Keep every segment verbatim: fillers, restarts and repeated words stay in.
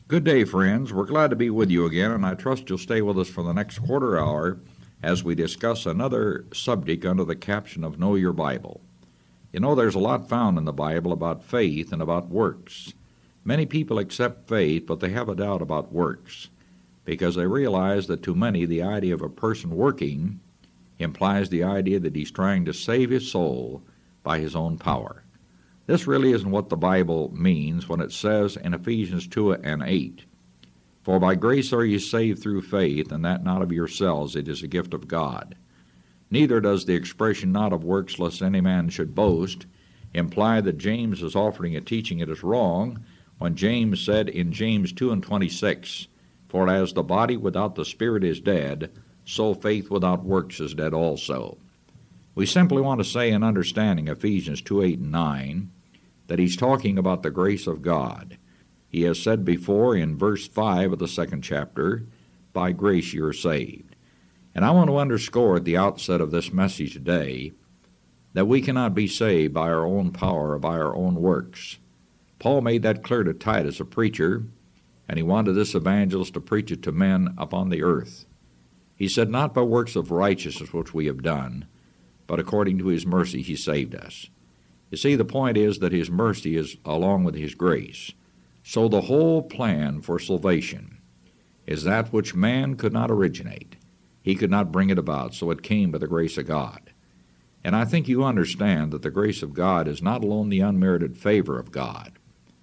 Good day, friends. We're glad to be with you again, and I trust you'll stay with us for the next quarter hour as we discuss another subject under the caption of Know Your Bible. You know, there's a lot found in the Bible about faith and about works. Many people accept faith, but they have a doubt about works, because they realize that to many the idea of a person working implies the idea that he's trying to save his soul by his own power. This really isn't what the Bible means when it says in Ephesians two and eight, "For by grace are ye saved through faith, and that not of yourselves, it is a gift of God." Neither does the expression "not of works, lest any man should boast" imply that James is offering a teaching it is wrong, when James said in James two and twenty-six, "For as the body without the spirit is dead, so faith without works is dead also." We simply want to say in understanding Ephesians two, eight, and nine, that he's talking about the grace of God. He has said before in verse five of the second chapter, "By grace you are saved." And I want to underscore at the outset of this message today that we cannot be saved by our own power or by our own works. Paul made that clear to Titus, a preacher, and he wanted this evangelist to preach it to men upon the earth. He said, "Not by works of righteousness which we have done, but according to his mercy he saved us." You see, the point is that his mercy is along with his grace. So the whole plan for salvation is that which man could not originate. He could not bring it about, so it came by the grace of God. And I think you understand that the grace of God is not alone the unmerited favor of God,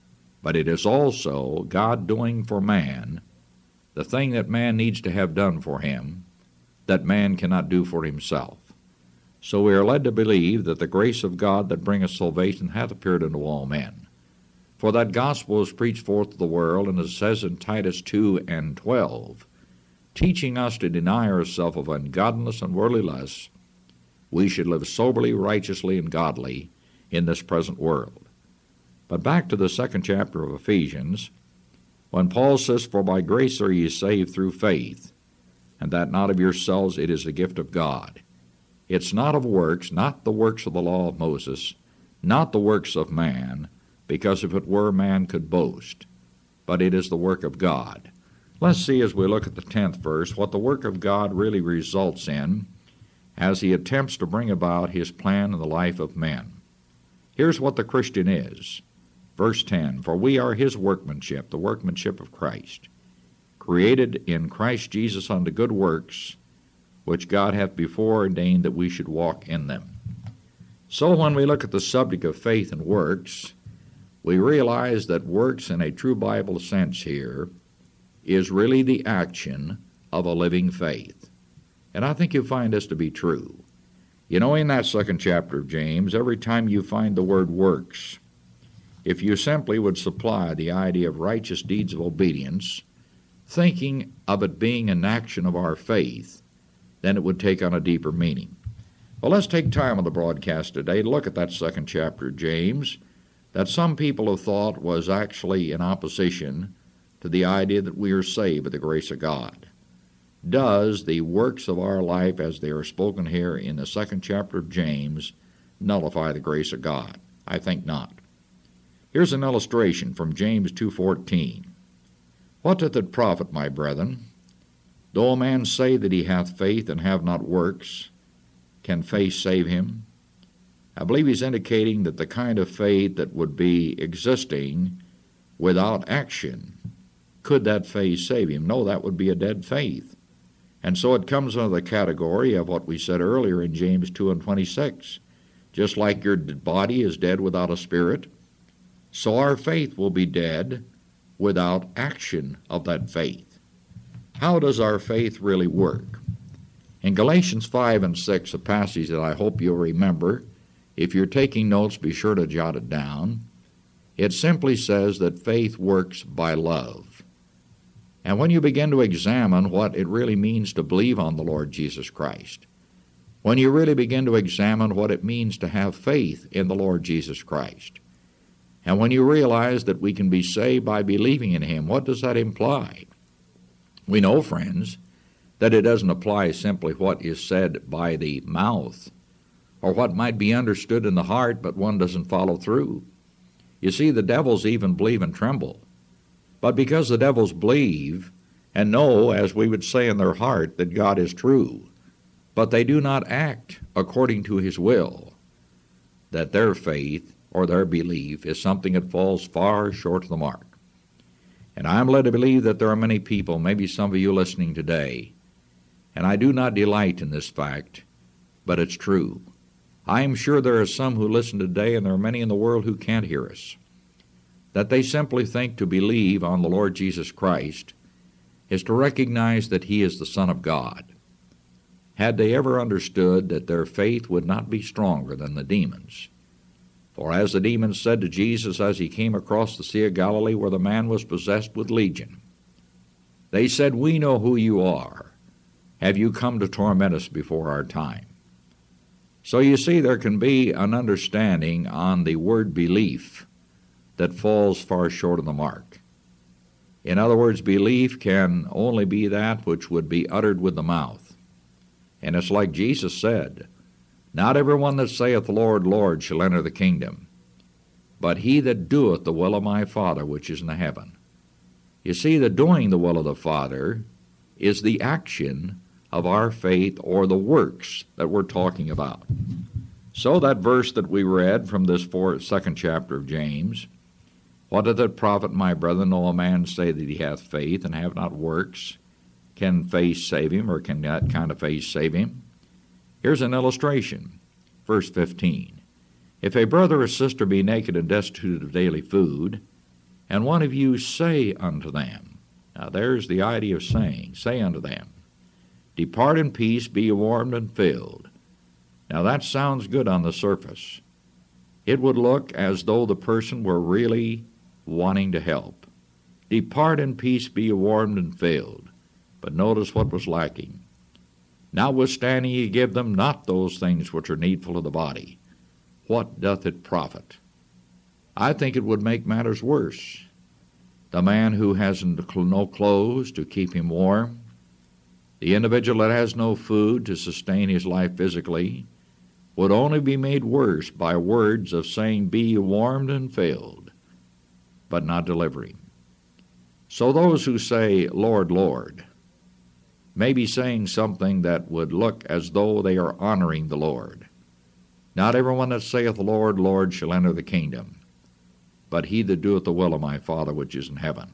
but it is also God doing for man the thing that man needs to have done for him that man cannot do for himself. So we are led to believe that the grace of God that bringeth salvation hath appeared unto all men. For that gospel is preached forth to the world, and as it says in Titus two and twelve, teaching us to deny ourselves of ungodliness and worldly lusts, we should live soberly, righteously, and godly in this present world. But back to the second chapter of Ephesians, when Paul says, "For by grace are ye saved through faith, and that not of yourselves, it is the gift of God." It's not of works, not the works of the law of Moses, not the works of man, because if it were, man could boast. But it is the work of God. Let's see as we look at the tenth verse what the work of God really results in as he attempts to bring about his plan in the life of men. Here's what the Christian is. Verse ten, "For we are his workmanship," the workmanship of Christ, "created in Christ Jesus unto good works, which God hath before ordained that we should walk in them." So when we look at the subject of faith and works, we realize that works in a true Bible sense here is really the action of a living faith. And I think you find this to be true. You know, in that second chapter of James, every time you find the word works, if you simply would supply the idea of righteous deeds of obedience, thinking of it being an action of our faith, then it would take on a deeper meaning. Well, let's take time on the broadcast today to look at that second chapter of James that some people have thought was actually in opposition to the idea that we are saved by the grace of God. Does the works of our life, as they are spoken here in the second chapter of James, nullify the grace of God? I think not. Here's an illustration from James two fourteen. "What doth it profit, my brethren, though a man say that he hath faith and have not works? Can faith save him?" I believe he's indicating that the kind of faith that would be existing without action, could that faith save him? No, that would be a dead faith. And so it comes under the category of what we said earlier in James two and twenty-six. Just like your body is dead without a spirit, so our faith will be dead without action of that faith. How does our faith really work? In Galatians five and six, a passage that I hope you'll remember, if you're taking notes, be sure to jot it down. It simply says that faith works by love. And when you begin to examine what it really means to believe on the Lord Jesus Christ, when you really begin to examine what it means to have faith in the Lord Jesus Christ, and when you realize that we can be saved by believing in him, what does that imply? We know, friends, that it doesn't apply simply what is said by the mouth or what might be understood in the heart, but one doesn't follow through. You see, the devils even believe and tremble. but because the devils believe and know, as we would say in their heart, that God is true, but they do not act according to his will, that their faith or their belief is something that falls far short of the mark. And I am led to believe that there are many people, maybe some of you listening today, and I do not delight in this fact, but it's true. I am sure there are some who listen today, and there are many in the world who can't hear us, that they simply think to believe on the Lord Jesus Christ is to recognize that he is the Son of God. Had they ever understood that their faith would not be stronger than the demons. For as the demons said to Jesus as he came across the Sea of Galilee where the man was possessed with legion, they said, "We know who you are. Have you come to torment us before our time?" So you see, there can be an understanding on the word belief that falls far short of the mark. In other words, belief can only be that which would be uttered with the mouth. And it's like Jesus said, "Not every one that saith, Lord, Lord, shall enter the kingdom, but he that doeth the will of my Father which is in the heaven." You see, the doing the will of the Father is the action of our faith, or the works that we're talking about. So that verse that we read from this fourth, second chapter of James, "What doth it profit, my brethren, though a man say that he hath faith and have not works? Can faith save him, or can that kind of faith save him?" Here's an illustration. Verse fifteen. "If a brother or sister be naked and destitute of daily food, and one of you say unto them," now there's the idea of saying, say unto them, "Depart in peace, be warmed and filled." Now that sounds good on the surface. It would look as though the person were really wanting to help. "Depart in peace, be warmed and filled." But notice what was lacking. "Notwithstanding ye give them not those things which are needful to the body. What doth it profit?" I think it would make matters worse. The man who hasn't no clothes to keep him warm, the individual that has no food to sustain his life physically, would only be made worse by words of saying, "Be warmed and filled," but not delivering. So those who say, "Lord, Lord," may be saying something that would look as though they are honoring the Lord. "Not everyone that saith, Lord, Lord, shall enter the kingdom, but he that doeth the will of my Father which is in heaven."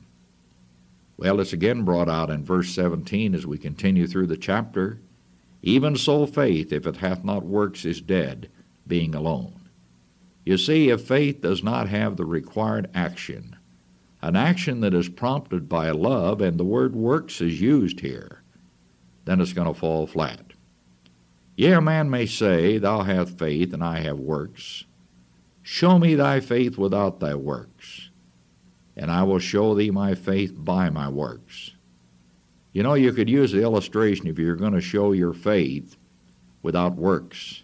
Well, it's again brought out in verse seventeen as we continue through the chapter. "Even so faith, if it hath not works, is dead, being alone." You see, if faith does not have the required action, an action that is prompted by love, and the word works is used here, then it's going to fall flat. "Yea, a man may say, Thou hast faith, and I have works. Show me thy faith without thy works, and I will show thee my faith by my works." You know, you could use the illustration if you're going to show your faith without works,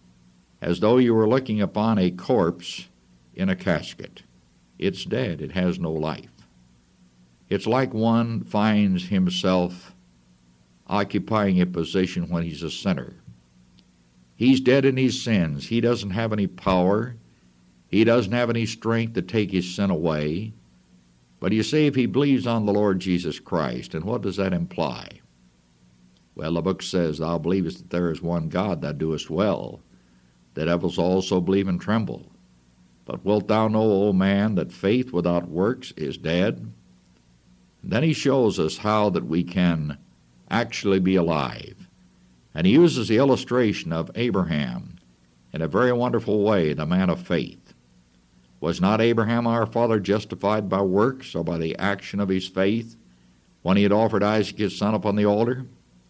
as though you were looking upon a corpse in a casket. It's dead. It has no life. It's like one finds himself occupying a position when he's a sinner. He's dead in his sins. He doesn't have any power. He doesn't have any strength to take his sin away. But you see, if he believes on the Lord Jesus Christ, and what does that imply? Well, the book says, "Thou believest that there is one God, thou doest well. The devils also believe and tremble. But wilt thou know, O man, that faith without works is dead?" And then he shows us how that we can actually be alive. And he uses the illustration of Abraham in a very wonderful way, the man of faith. Was not Abraham our father justified by works, or by the action of his faith, when he had offered Isaac his son upon the altar?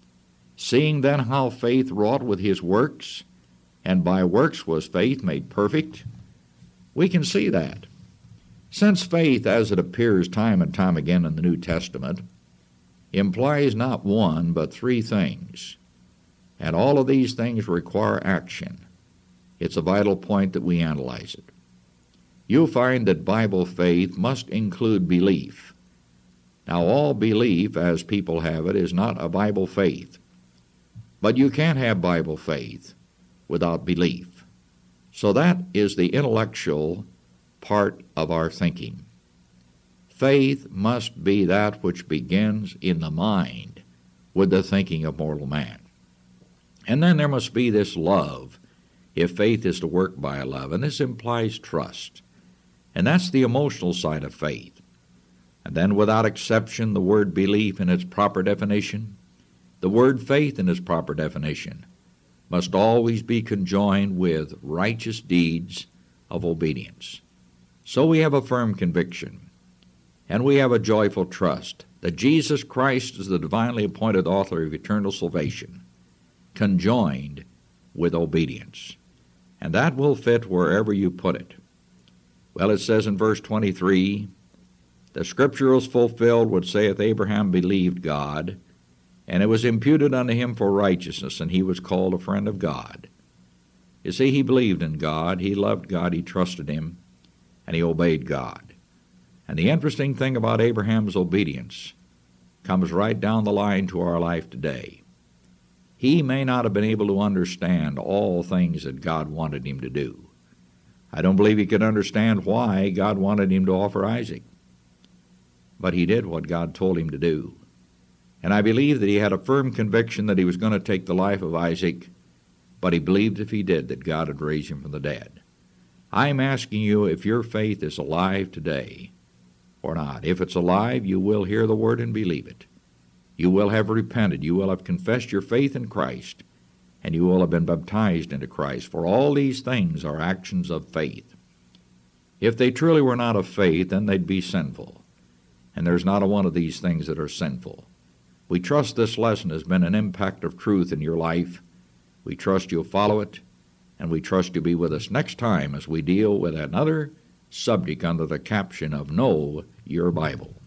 Seeing then how faith wrought with his works, and by works was faith made perfect, we can see that. Since faith, as it appears time and time again in the New Testament, implies not one but three things, and all of these things require action, it's a vital point that we analyze it. You'll find that Bible faith must include belief. Now, all belief, as people have it, is not a Bible faith. But you can't have Bible faith without belief. So that is the intellectual part of our thinking. faith must be that which begins in the mind with the thinking of mortal man. And then there must be this love, if faith is to work by love, and this implies trust. And that's the emotional side of faith. And then without exception, the word belief in its proper definition, the word faith in its proper definition, must always be conjoined with righteous deeds of obedience. So we have a firm conviction, and we have a joyful trust that Jesus Christ is the divinely appointed author of eternal salvation, conjoined with obedience. And that will fit wherever you put it. Well, it says in verse twenty-three, the scripture was fulfilled which saith, Abraham believed God, and it was imputed unto him for righteousness, and he was called a friend of God. You see, he believed in God, he loved God, he trusted him, and he obeyed God. And the interesting thing about Abraham's obedience comes right down the line to our life today. He may not have been able to understand all things that God wanted him to do. I don't believe he could understand why God wanted him to offer Isaac. But he did what God told him to do. And I believe that he had a firm conviction that he was going to take the life of Isaac, but he believed if he did that God would raise him from the dead. I'm asking you if your faith is alive today or not. If it's alive, you will hear the word and believe it. You will have repented. You will have confessed your faith in Christ, and you will have been baptized into Christ. For all these things are actions of faith. If they truly were not of faith, then they'd be sinful. And there's not a one of these things that are sinful. We trust this lesson has been an impact of truth in your life. We trust you'll follow it, and we trust you'll be with us next time as we deal with another subject under the caption of Know Your Bible.